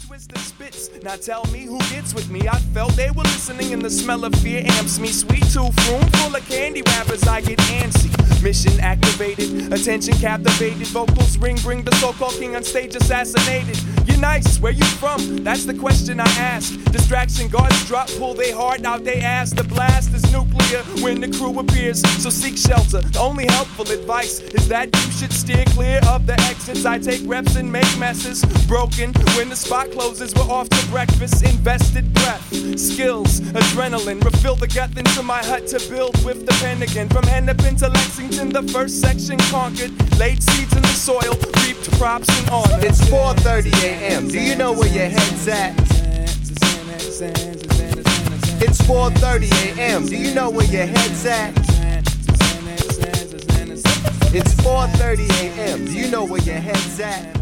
twister spits. Now tell me who gets with me. I felt they were listening and the smell of fear amps me. Sweet tooth room full of candy wrappers, I get antsy. Mission activated, attention captivated. Vocals ring, bring the so-called king on stage assassinated. You're nice, where you from? That's the question I ask. Distraction guards drop, pull they heart out they ass. The blast is nuclear when the crew appears, so seek shelter. The only helpful advice is that you should steer clear of the exits. I take reps and make messes. Broken when the spot closes, we're off to breakfast. Invested breath, skills, adrenaline. Refill the gut into my hut to build with the pen again. From Hennepin to Lexington, the first section conquered. Laid seeds in the soil, reaped props and honor. It's 4:30 a.m. Do you know where your head's at? It's 4:30 a.m. Do you know where your head's at? It's 4:30 a.m. Do you know where your head's at?